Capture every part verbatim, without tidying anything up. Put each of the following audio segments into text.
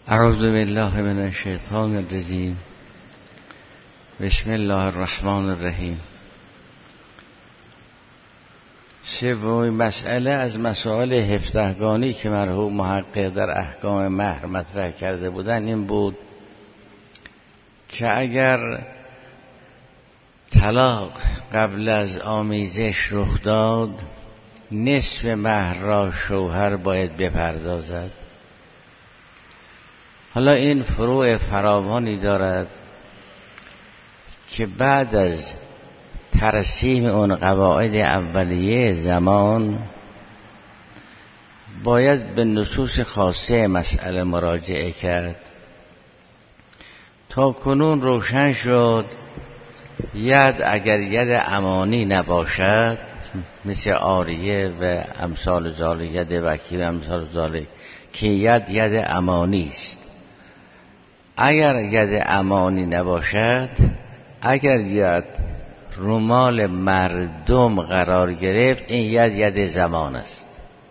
اعوذ بالله من الشیطان الرجیم. بسم الله الرحمن الرحیم. سومین مسئله از مسائل هفدهگانی که مرحوم محقق در احکام مهر مطرح کرده بودن این بود که اگر طلاق قبل از آمیزش رخ داد، نصف مهر را شوهر باید بپردازد. حالا این فروع فراوانی دارد که بعد از ترسیم اون قواعد اولیه زمان باید به نصوص خاصه مسئله مراجعه کرد. تا کنون روشن شد ید اگر ید امانی نباشد، مثل عاریه و امثال ذالک، ید وکیل و امثال ذالک، که ید ید امانی است. اگر ید امانی نباشد، اگر ید رومال مردم قرار گرفت، این ید ید زمان است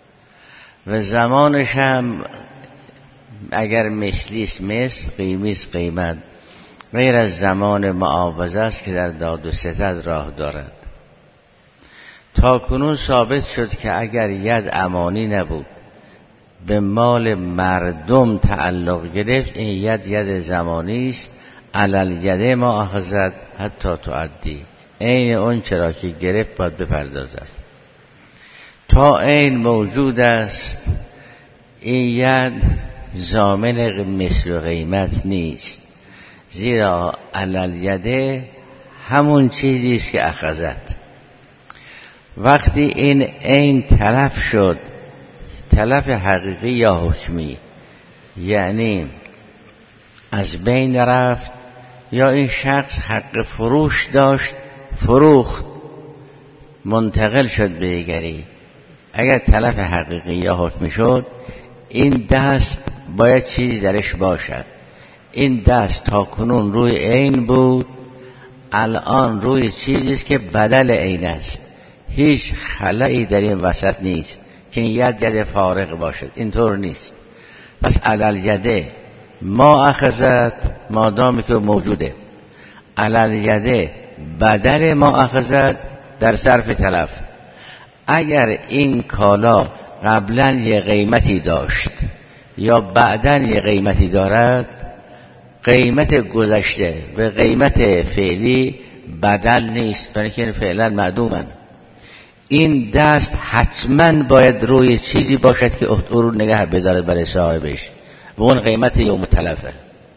و زمانش هم اگر مثلی است مثل، قیمی است قیمت، غیر از زمان معاوضه است که در داد و ستد راه دارد. تا کنون ثابت شد که اگر ید امانی نبود، به مال مردم تعلق گرفت، این ید ید زمانی است. علل ید ما اخذت حتی تعدی، این اون چرا که گرفت باید بپردازد. تا این موجود است، این ید ضامن مثل و قیمت نیست، زیرا علل ید همون چیزی است که اخذت. وقتی این این تلف شد، تلف حقیقی یا حکمی، یعنی از بین رفت، یا این شخص حق فروش داشت فروخت منتقل شد به دیگری، اگر تلف حقیقی یا حکمی شد، این دست باید چیزی درش باشد. این دست تا کنون روی عین بود، الان روی چیزی است که بدل عین است. هیچ خلایی در این وسط نیست که این ید ید فارغ باشد، اینطور نیست. پس علل یده ما اخذت مادامی که موجوده، علل یده بدل ما اخذت در صرف تلف. اگر این کالا قبلا یه قیمتی داشت یا بعدا یه قیمتی دارد، قیمت گذشته و قیمت فعلی بدل نیست، برای که فعلا معدومن. این دست حتما باید روی چیزی باشد که او رو نگه بدارد برای صاحبش و اون قیمت یوم تلفه.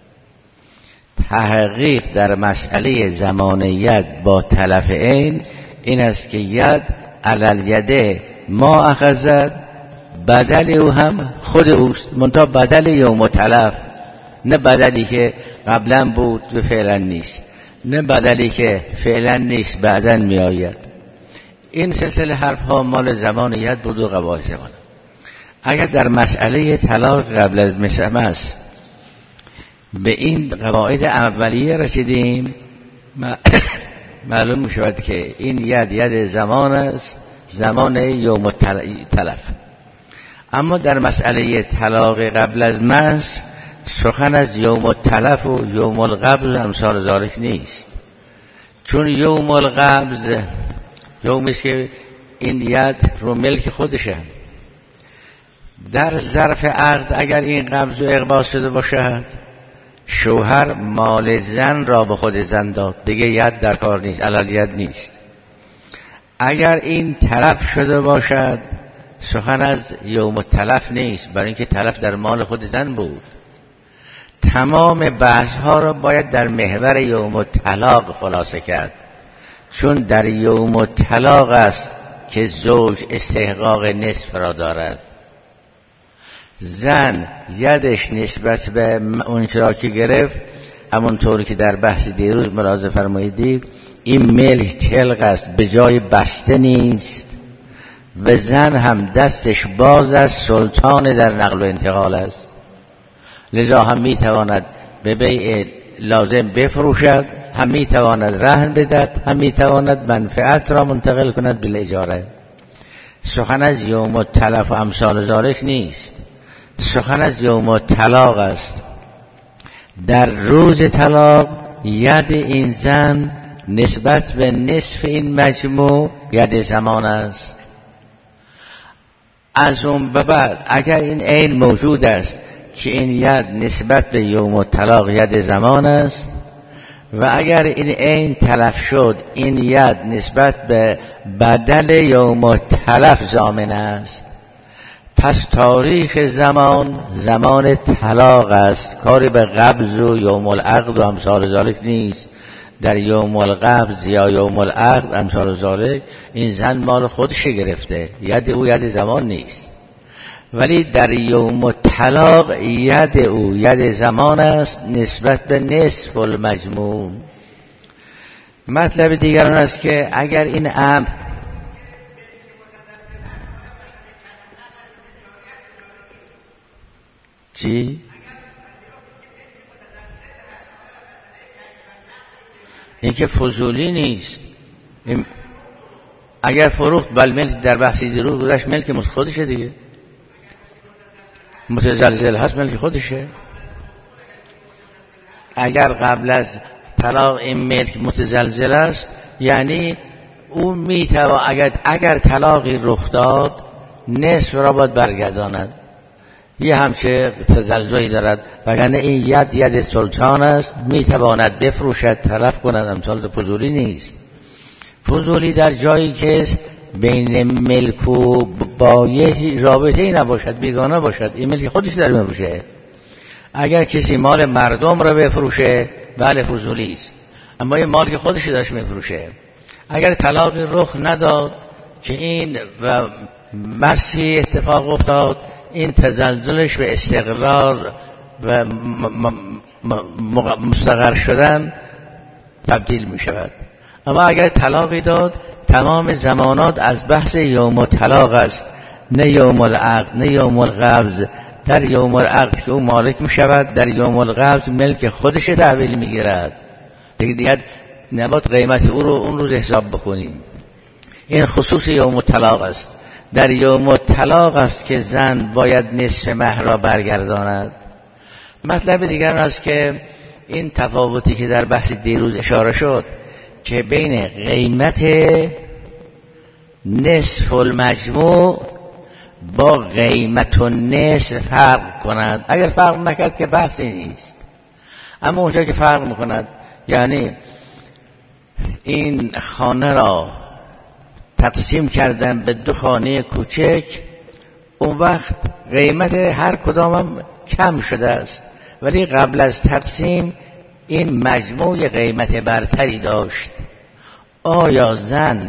تحقیق در مسئله زمانیت با تلف عین این است که ید علل یده ما اخذت، بدل او هم خود اوست، منتها بدل یوم تلف، نه بدلی که قبلا بود و فعلا نیست، نه بدلی که فعلا نیست بعدا می آید. این سلسله حرف ها مال زمانیت بود و قواعد زمان. اگر در مسئله طلاق قبل از مسمس به این قواعد اولیه رسیدیم، معلوم می شود که این ید ید زمان است، زمان یوم تلف. اما در مسئله طلاق قبل از مس سخن از یوم التلف و یوم القبض و امثال ذالک نیست، چون یوم القبض یومی است که این ید رو ملک خودشه. در ظرف عقد اگر این قبض و اقباض شده باشد، شوهر مال زن را به خود زن داد، دیگه ید در کار نیست، علل ید نیست. اگر این تلف شده باشد، سخن از یوم التلف نیست، برای اینکه تلف در مال خود زن بود. تمام بحث ها را باید در محور یوم الطلاق خلاصه کرد، چون در یوم الطلاق است که زوج استحقاق نصف را دارد. زن یدش نسبت به اون چرا که گرفت، همونطوری که در بحث دیروز ملاحظه فرمایید، این ملک طلق است، به جای بسته نیست، و زن هم دستش باز است، سلطان در نقل و انتقال است، لذا هم میتواند به بیع لازم بفروشد، هم میتواند رهن بدهد، هم میتواند منفعت را منتقل کند بالاجاره. سخن از یوم التلف و امثال ذالک نیست، سخن از یوم الطلاق است. در روز طلاق ید این زن نسبت به نصف این مجموع ید زمان است. از اون به بعد اگر این عین موجود است که این ید نسبت به یوم الطلاق ید زمان است و اگر این عین تلف شد این ید نسبت به بدل یوم التلف ضامن است. پس تاریخ زمان زمان طلاق است، کاری به قبض و یوم العقد و امثال ذالک نیست. در یوم القبض یا یوم العقد امثال ذالک این زن مال خودش گرفته، ید او ید زمان نیست. ولی در یوم الطلاق ید او ید زمان است نسبت به نصف المجموع. مطلب دیگر آن است که اگر این امر چی؟ این که فضولی نیست. این اگر فروخت بل ملک در بحثی دیروز گذشت ملک خودشه دیگه، متزلزل هست ملک خودشه. اگر قبل از طلاق این ملک متزلزل است یعنی اون میتوان اگر اگر طلاقی رخ داد نصف را باید برگرداند، یه همچه تزلزلی دارد، وگرنه این ید ید سلطان است، میتواند بفروشد تلف کند. امثال فضولی نیست. فضولی در جایی که بین ملک و بایع رابطه ای نباشد، بیگانه باشد، این ملک خودش داره میفروشه. اگر کسی مال مردم را بفروشه بله فضولی است، اما این مال که خودش داشت میفروشه. اگر طلاقی رخ نداد که این و مرسی اتفاق افتاد، این تزلزلش به استقرار و مستقر شدن تبدیل می شود. اما اگر طلاقی داد تمام زمانات از بحث یوم الطلاق است، نه یوم العقد نه یوم القبض. در یوم العقد که او مالک می شود، در یوم القبض ملک خودش تحویل می گیرد دیگه. دیگه نباید قیمت او رو اون روز حساب بکنیم. این خصوص یوم الطلاق است. در یوم الطلاق است که زن باید نصف مهر را برگرداند. مطلب دیگر است که این تفاوتی که در بحث دیروز اشاره شد که بین قیمت نصف المجموع با قیمت النصف فرق کند. اگر فرق نکرد که بحثی نیست، اما اونجا که فرق میکند یعنی این خانه را تقسیم کردن به دو خانه کوچک، اون وقت قیمت هر کدام هم کم شده است، ولی قبل از تقسیم این مجموع قیمت برتری داشت. آیا زن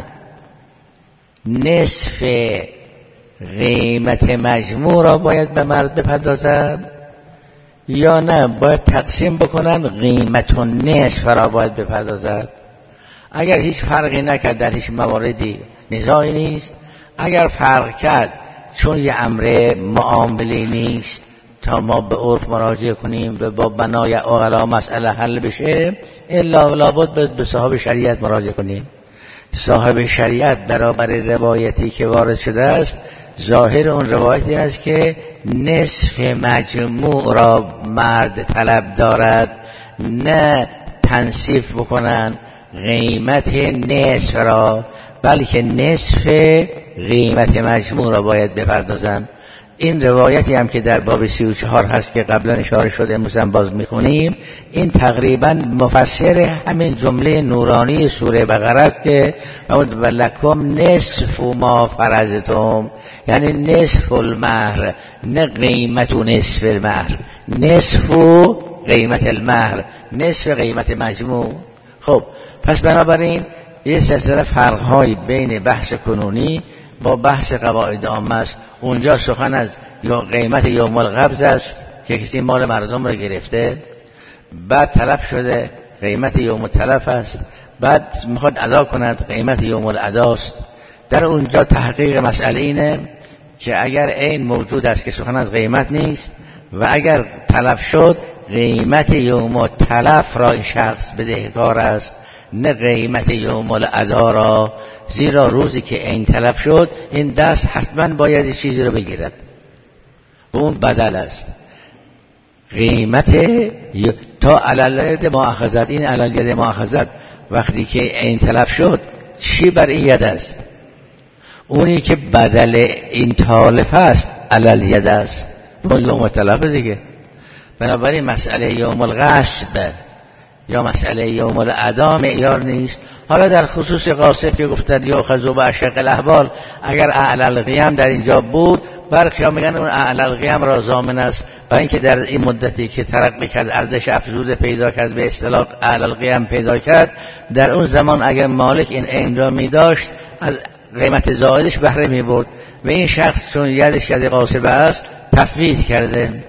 نصف قیمت مجموع را باید به مرد بپردازد یا نه باید تقسیم بکنن قیمت و نصف را باید بپردازد؟ اگر هیچ فرقی نکرد در هیچ مواردی نزاعی نیست. اگر فرق کرد چون یه امر معامله نیست تا ما به عرف مراجعه کنیم و با بنای عقلا مسئله حل بشه، الا لابد به صاحب شریعت مراجعه کنیم. صاحب شریعت برابر روایتی که وارد شده است، ظاهر اون روایتی است که نصف مجموع را مرد طلب دارد، نه تنصیف بکنن قیمت نصف را، بلکه نصف قیمت مجموع را باید بپردازن. این روایتی هم که در باب سی و چهار هست که قبلا اشاره شده، امروز هم باز میخونیم، این تقریبا مفسر همین جمله نورانی سوره بقره است که ولکم نصف ما فرضتم، یعنی نصف المهر، نه قیمت و نصف المهر، نصف و قیمت المهر، نصف قیمت مجموع. خب پس بنابراین یه سلسله فرق‌های بین بحث کنونی با بحث قواعد عامه است. اونجا سخن از یا قیمت یوم القبض است که کسی مال مردم را گرفته، بعد تلف شده قیمت یوم التلف است، بعد میخواد ادا کند قیمت یوم الاداست. در اونجا تحقیق مسئله اینه که اگر عین موجود است که سخن از قیمت نیست و اگر تلف شد قیمت یوم التلف را این شخص بدهکار است، نه قیمت یوم الادا را، زیرا روزی که این تلف شد این دست حتما باید چیزی رو بگیرد، اون بدل است. قیمت تا علالید مؤاخذت. این علالید مؤاخذت وقتی که این تلف شد چی بر این ید است؟ اونی که بدل این تالف است علالید است، اون یوم تلف دیگه. بنابراین مسئله یوم الغصب یا مسئله یوم الادا معیار نیست. حالا در خصوص غاصب که گفتن یا خذو به اشق الاحوال، اگر اعلی القیام در اینجا بود، برخی ها میگن اون اعلی القیام را ضامن است، برای اینکه در این مدتی که ترقی کرد، ارزش افزوده پیدا کرد، به اصطلاح اعلی القیام پیدا کرد، در اون زمان اگر مالک این عین را می داشت از قیمت زائدش بهره می برد و این شخص چون یدش ید غاصب است تفویض کرده.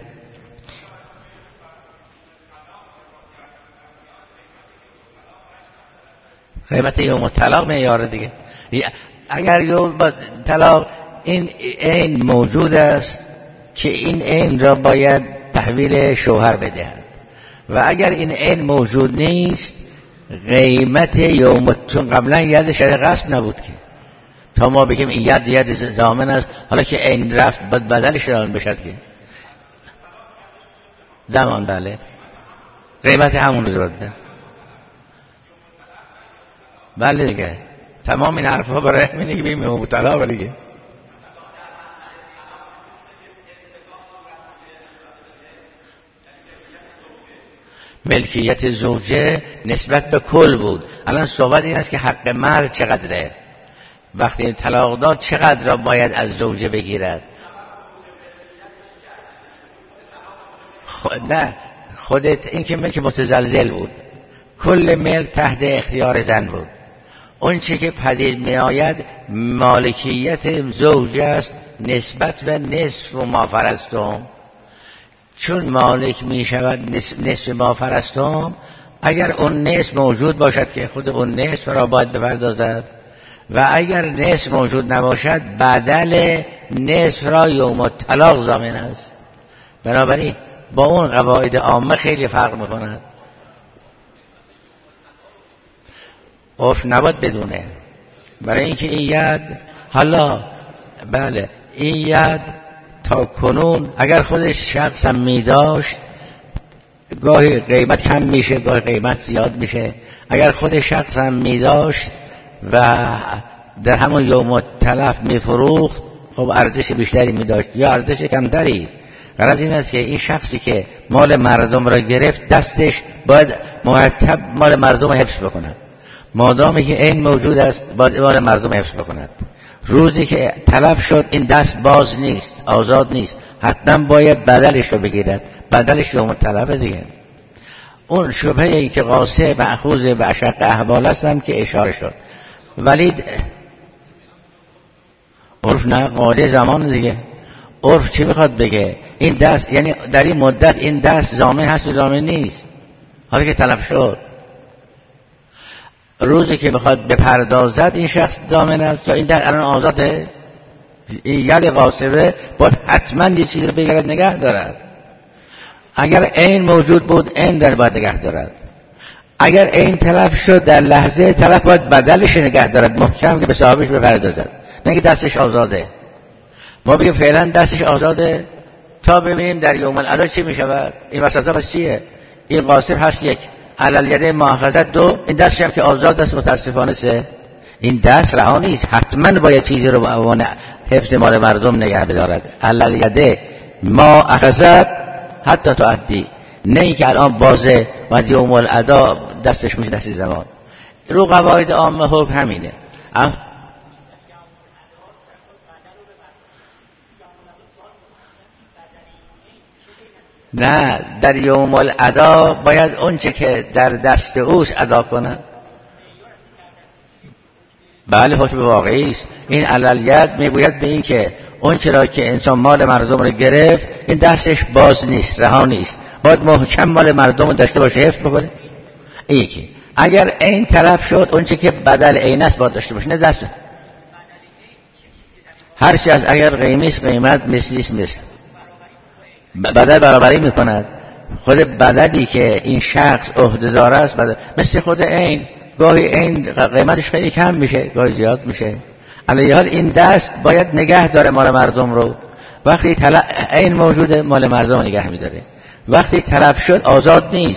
قیمت یوم طلاق معیار دیگه. اگر یوم طلاق این عین موجود است که این عین را باید تحویل شوهر بدهد و اگر این عین موجود نیست قیمت یوم، چون قبلا ید شرع غصب نبود که تا ما بگیم این ید ید ضامن است، حالا که عین رفت باید بدلش را بشد که زمان بله قیمت همون رو بده. بله دیگه تمام این حرفا برای همینه که بیم مبتلا دیگه. ملکیت زوجه نسبت به کل بود. الان صحبت این است که حق مرد چقدره، وقتی طلاق داد چقدر را باید از زوجه بگیرد. خود نه خودت این که ملک متزلزل بود، کل ملک تحت اختیار زن بود. اون چی که پدید می آید مالکیت زوج است نسبت به نصف و ما فرستم. چون مالک می شود نصف ما فرستم، اگر اون نصف موجود باشد که خود اون نصف را باید بپردازد و اگر نصف موجود نباشد بدل نصف را یوم طلاق ضامن است. بنابراین با اون قواعد عامه خیلی فرق می کند. عرف نباید بدونه، برای اینکه این ید حالا بله این ید تا کنون اگر خودش شخص هم می داشت گاهی قیمت کم میشه گاهی قیمت زیاد میشه. اگر خود شخص هم می داشت و در همون یوم تلف می فروخت خب ارزش بیشتری می داشت یا ارزش کمتری. غرض این است که این شخصی که مال مردم را گرفت دستش باید مرتب مال مردم حفظ بکنه. مادامی که این موجود است باید مال مردم حفظ بکند. روزی که تلف شد این دست باز نیست، آزاد نیست، حتما باید بدلش رو بگیرد. بدلش یوم تلف دیگه. اون شبهه ای که قاصب مأخوذ به اشق احوال هستم که اشاره شد، ولی عرف نه قاعده زمان دیگه. عرف چی میخواد بگه؟ این دست یعنی در این مدت این دست ضامن هست و ضامن نیست. حالا که تلف شد روزی که بخواد بپردازد این شخص ضامن است تا این دست الان آزاده. این ید غاصبه باید حتما یه چیز رو بگیرد نگه دارد. اگر عین موجود بود عین در باید نگه دارد. اگر عین تلف شد در لحظه تلف باید بدلش نگه دارد محکم که به صاحبش بپردازد، نه که دستش آزاده. ما بگیم فعلا دستش آزاده تا ببینیم در یوم الادا چی می شود. این وسط ها چیه؟ این غاصب هست یک، علل یده مؤاخذت دو، این دستش هم که آزاد است متاسفانه سه. این دست رها نیست، حتما باید چیزی رو به عنوان حفظ مال مردم نگه بدارد. علل یده مؤاخذت حتی تعدی، نه این که الان بازه و یوم الادا دستش میشه دست زمان. رو قواعد عامه حکم همینه. نه در یوم الادا باید اون چه که در دست اوست ادا کنه. بله حکم واقعی است. این عللیت میگوید به این که اون چرا که انسان مال مردم رو گرفت این دستش باز نیست، رها نیست، باید محکم مال مردم رو داشته باشه، حفظ بکنه. این که اگر این طرف شد اون چه که بدل عین است باید داشته باشه، نه دست هرچی از اگر قیمت قیمت مثلیست مثل بدل برابری میکند. خود بدلی که این شخص عهده‌دار است بدل مثل خود عین، گاهی عین قیمتش خیلی کم میشه گاهی زیاد میشه. علیه حال این دست باید نگه داره مال مردم رو. وقتی عین موجوده مال مردم نگه میداره، وقتی تلف شد آزاد نیست.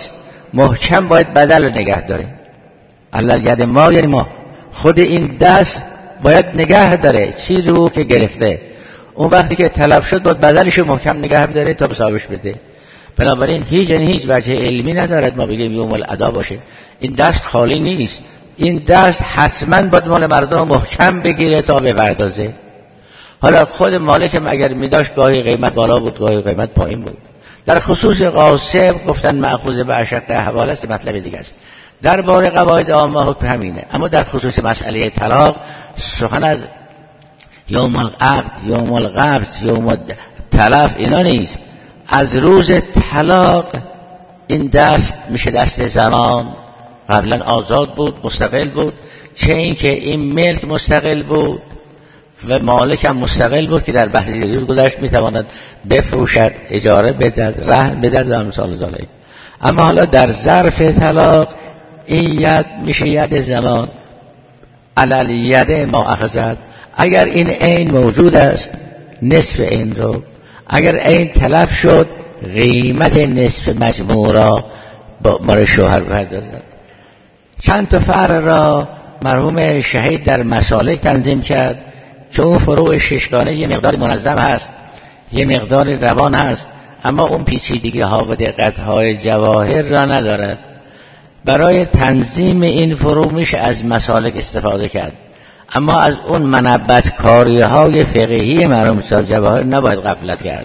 محکم باید بدل رو نگه داره. الله ید ما یعنی ما، خود این دست باید نگه داره چیزی رو که گرفته. اون وقتی که تلف شد باید بدلش رو محکم نگه داره تا به صاحبش بده. بنابراین هیچ یعنی هیچ وجه علمی ندارد ما بگیم یوم الادا باشه. این دست خالی نیست، این دست حتما باید مال مردم محکم بگیره تا بپردازه. حالا خود مالک اگر میداشت گاهی قیمت بالا بود گاهی قیمت پایین بود. در خصوص غاصب گفتن مأخوذ به اشق احوال است، مطلب دیگه است. در باره قواعد عامه حکم همینه. اما در خصوص مسئله طلاق سخن از یوم العقد، یوم القبض، یوم تلف اینا نیست. از روز طلاق این دست میشه دست زنان. قبلا آزاد بود، مستقل بود، چه این که این ملک مستقل بود و مالک هم مستقل بود که در بحث روز گذشت میتواند بفروشد، اجاره بدهد، رهن بدهد و امثال ذالک. اما حالا در ظرف طلاق این ید میشه ید زنان. علل ید ما اخذت، اگر این عین موجود است نصف این رو، اگر عین تلف شد قیمت نصف مجموع را با مال شوهر بپردازد. چند تا فرع را مرحوم شهید در مسالک تنظیم کرد که اون فروع ششگانه یه مقدار منظم هست، یه مقدار روان هست، اما اون پیچیدگی ها و دقت های جواهر را ندارد. برای تنظیم این فروع میشه از مسالک استفاده کرد، اما از اون منبت کاری های فقهی مرحوم صاحب جواهر نباید غفلت کرد.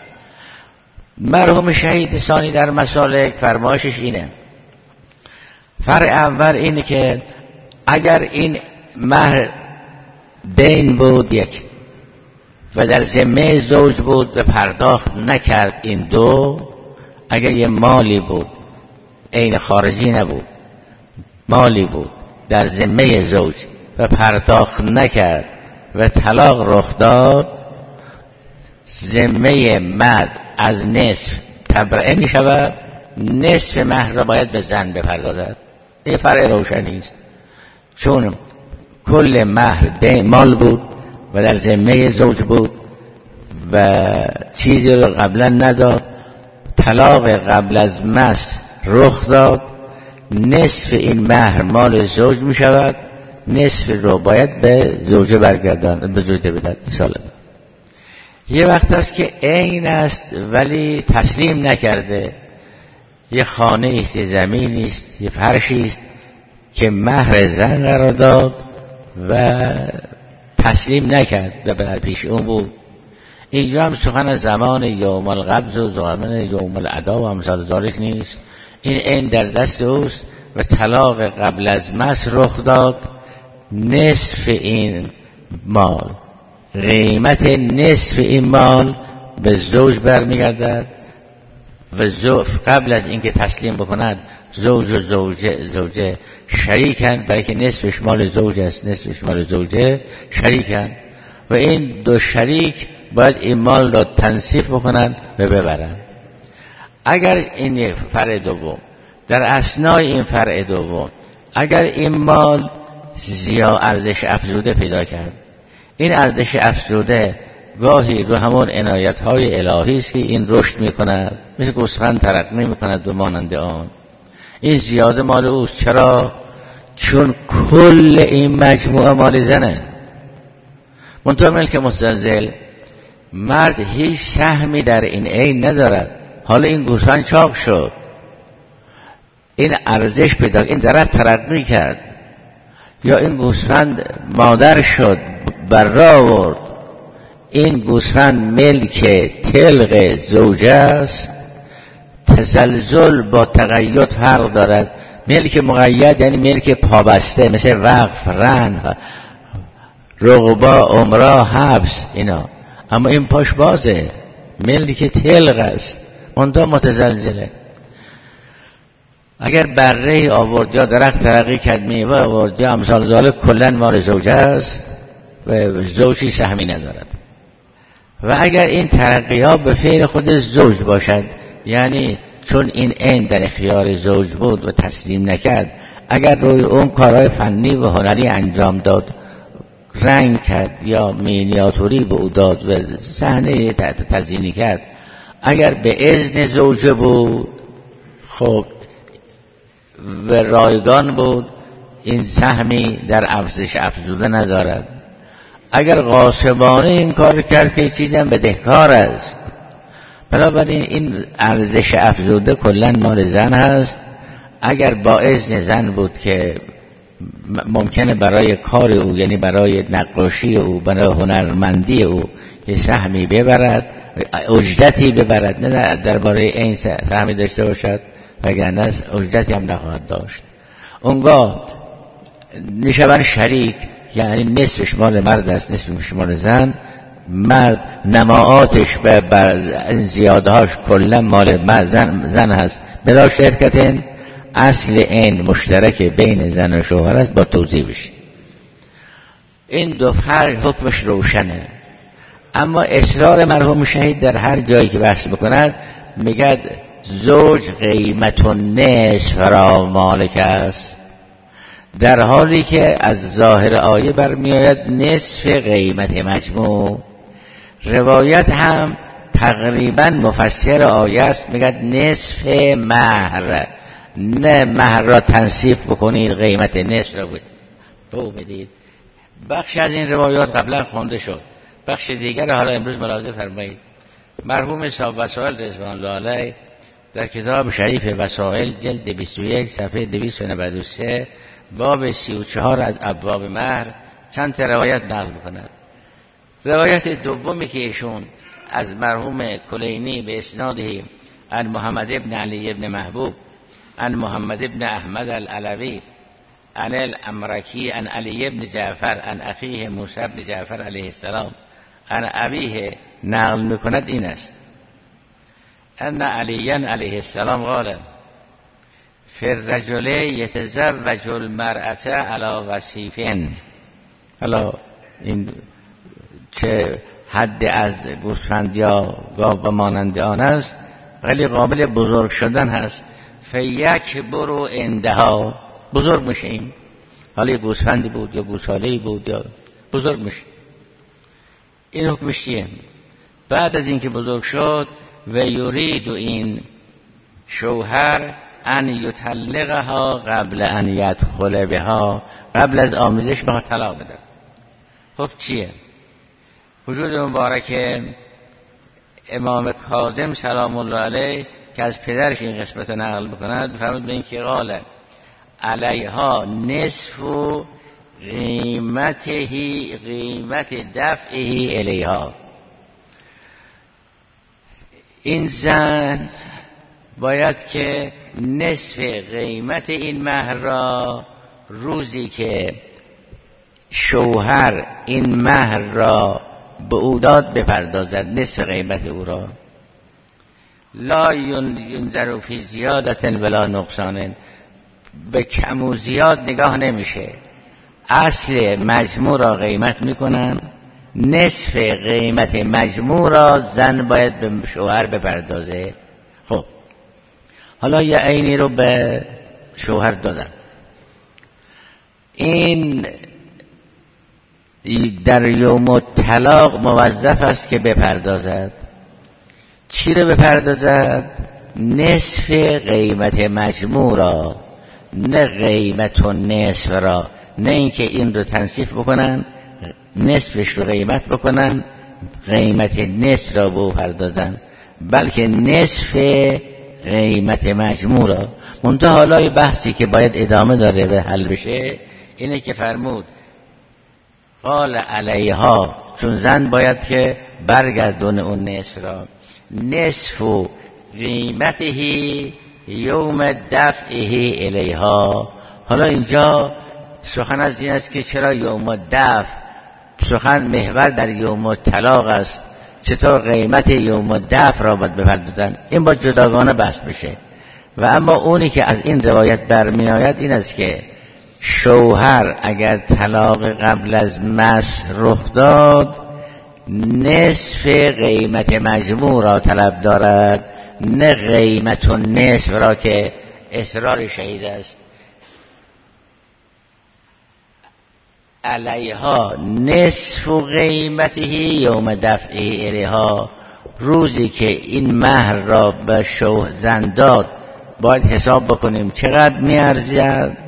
مرحوم شهید ثانی در مسالک فرمایشش اینه، فرع اول اینه که اگر این مهر دین بود یک و در ذمه زوج بود و پرداخت نکرد این دو، اگر یه مالی بود عین خارجی نبود، مالی بود در ذمه زوج و پرداخت نکرد و طلاق رخ داد، ذمه مرد از نصف تبرئه می شود، نصف مهر را باید به زن بپردازد. این فرع روشنی است، چون کل مهر دین مال بود و در ذمه زوج بود و چیزی رو قبلا نداد، طلاق قبل از مس رخ داد، نصف این مهر مال زوج می شود، نصف رو باید به زوجه برگردان، به زوجه بدن. انشاءالله یه وقت است که عین است ولی تسلیم نکرده، یه خانه است، یه زمین است، یه فرشی است که مهر زن قرار داد و تسلیم نکرد و در پیش اون بود. اینجا هم سخن از زمان یوم القبض و زمان یوم الادا و امثال ذالک نیست. این عین در دست اوست و طلاق قبل از مس رخ داد، نصف این مال، قیمت نصف این مال به زوج برمیگردد و زوج قبل از اینکه تسلیم بکند زوج و زوجه زوجه شریکن، برای که نصفش مال زوج است نصفش مال زوجه شریکن و این دو شریک باید این مال را تنصیف بکنن و ببرن. اگر این فرع دوم در اثنای این فرع دوم اگر این مال زیاد ارزش افزوده پیدا کرد، این ارزش افزوده گاهی رو همون عنایت های الهی است که این رشد میکند، مثل گوسفند ترقی میکند و مانند آن، این زیاده مال اوست. چرا؟ چون کل این مجموعه مال زنه. منتها ملک متزلزل مرد هیچ سهمی در این عین ندارد. حالا این گوسفند چاق شد، این ارزش پیدا، این درخت ترقی کرد، یا این گوسفند مادر شد بر راه آورد، این گوسفند ملک طلق زوجه است. تزلزل با تقید فرق دارد. ملک مقید یعنی ملک پابسته، مثل وقف، رهن، رقبا، عمره، حبس اینا. اما این پاش بازه، ملک طلق است، منتها متزلزله. اگر بره آورد یا درخت ترقی کرد میوه آورد یا امثال ذالک، کلن مال زوجه است و زوجی سهمی ندارد. و اگر این ترقی ها به فعل خود زوج باشد، یعنی چون این عین در اختیار زوج بود و تسلیم نکرد، اگر روی اون کارهای فنی و هنری انجام داد، رنگ کرد یا مینیاتوری به او داد و صحنه تزیینی کرد، اگر به اذن زوجه بود، خب و رایگان بود، این سهمی در ارزش افزوده ندارد. اگر غاصبانه این کار کرد که چیزی هم بدهکار است. بنابراین این ارزش افزوده کلا مال زن هست. اگر با اذن زن بود که ممکنه برای کار او، یعنی برای نقاشی او، برای هنرمندی او یه سهمی ببرد، اجرتی ببرد، نه درباره این سهمی داشته باشد، وگرنه اجرتی هم نخواهد داشت. اونگاه میشون شریک، یعنی نصفش مال مرد است، نصفش مال زن. مرد نماعاتش به زیادهاش کلا مال زن, زن هست بلا شرکتن. اصل این مشترک بین زن و شوهر است با توضیح بشه. این دو فرق حکمش روشنه. اما اصرار مرحوم شهید در هر جایی که بحث بکند میگد زوج قیمت و نصف را مالک است، در حالی که از ظاهر آیه برمیآید نصف قیمت مجموع. روایت هم تقریبا مفسر آیه است، میگد نصف مهر، نه مهر را تنصیف بکنید قیمت نصف را بود بدید. بخش از این روایات قبلا خونده شد، بخش دیگر حالا امروز ملاحظه فرمایید. مرحوم صاحب وسائل رضوان الله علیه در کتاب شریف وسائل جلد بیست و یک صفحه دویست و نود و سه باب سی و چهار از ابواب مهر چند تا روایت نقل می‌کند. روایت دومی که ایشون از مرحوم کلینی به اسناده عن محمد ابن علی ابن محبوب عن محمد ابن احمد العلوی عن الامرکی عن علی ابن جعفر عن اخیه موسی ابن جعفر علیه السلام عن ابیه نقل میکند این است: ان علی علیه السلام قال فی الرجل یتزوج المرأة علی وصیفین. حالا این چه حد از گوسفند یا گاو و مانند آن است، ولی قابل بزرگ شدن هست. فیک برو اندها، بزرگ میشه. این حالا یه گوسفندی بود یا گوساله‌ای بود یا بزرگ میشه. این حکمش چیه؟ بعد از اینکه بزرگ شد و یرید این شوهر ان یطلقها قبل ان یدخل بها، قبل از آمیزش بها طلاق بده. حکم چیه؟ وجود مبارک امام کاظم سلام الله علیه که از پدرش این قسمت نقل بکند بفرمود به این که قال علیها نصف قیمته قیمت دفعه الیها. این زن باید که نصف قیمت این مهر را روزی که شوهر این مهر را به او داد بپردازد، نصف قیمت او را. لا ینظر فی زیادت ولا نقصان، به کم و زیاد نگاه نمیشه. اصل مجموع را قیمت میکنن، نصف قیمت مجموع را زن باید به شوهر بپردازه. خب حالا یه عینی رو به شوهر دادن، این در یوم الطلاق موظف است که بپردازد. چی رو بپردازد؟ نصف قیمت مجموع را، نه قیمت و نصف را. نه اینکه این رو تنصیف بکنن، نصفش رو قیمت بکنن، قیمت نصف را بپردازن، بلکه نصف قیمت مجموع را. منتها حالا بحثی که باید ادامه داره به حل بشه اینه که فرمود قال علیها، چون زن باید که برگردونه اون نصف را. نصف قیمته یوم دفعه الیها. حالا اینجا سخن از این است که چرا یوم دفع، سخن محور در یوم طلاق است، چطور قیمت یوم دفع را باید بپردازن. این با جداگانه بحث بشه. و اما اونی که از این روایت برمی آید این است که شوهر اگر طلاق قبل از مس رخ داد، نصف قیمت مجموع را طلب دارد، نه قیمت و نصف را که اصرار شهید است. علیها نصف قیمته یوم دفعه الیها، روزی که این مهر را به شوهر زن داد باید حساب بکنیم چقدر میارزد،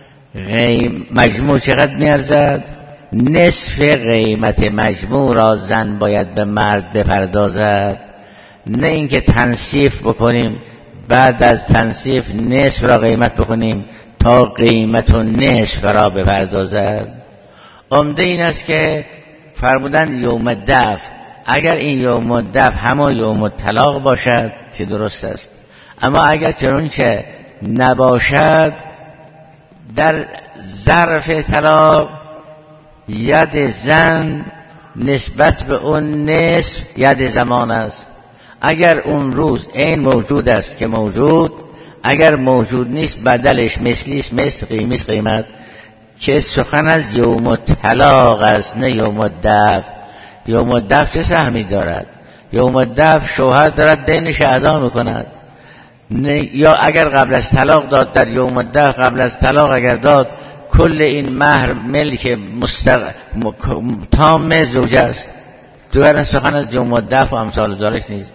مجموع چقدر میارزد. نصف قیمت مجموع را زن باید به مرد بپردازد، نه اینکه تنصیف بکنیم بعد از تنصیف نصف را قیمت بکنیم تا قیمت و نصف را بپردازد. عمده این است که فرمودن یوم دفع، اگر این یوم دفع همون یوم طلاق باشد که درست است، اما اگر چنانچه نباشد در ظرف طلاق ید زن نسبت به اون نصف ید زمان است. اگر اون روز این موجود است که موجود، اگر موجود نیست بدلش مثلیست مثل قیمت قیمت، که سخن از یوم طلاق است نه یوم دفع. یوم دفع چه سهمی دارد؟ یوم دفع شوهر دارد دینش ادا میکند، یا اگر قبل از طلاق داد در یوم دفع، قبل از طلاق اگر داد کل این مهر ملک مستق... تام زوجه است. دوباره سخن از یوم دفع و امثال ذالک نیست.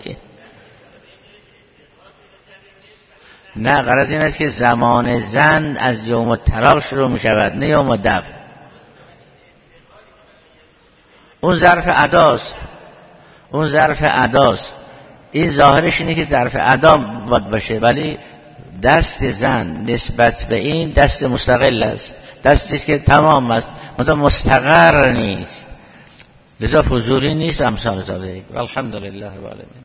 نه، غرض این است که زمان زن از یوم طلاق شروع می شود نه یوم دفع. اون ظرف اداست، اون ظرف اداست. این ظاهرش اینه که ظرف ادا باید باشه، ولی دست زن نسبت به این دست مستقل است، دستش که تمام است مطمئن مستقر نیست، لذا فضولی نیست و امثال ذالک. والحمدلله رب العالمین.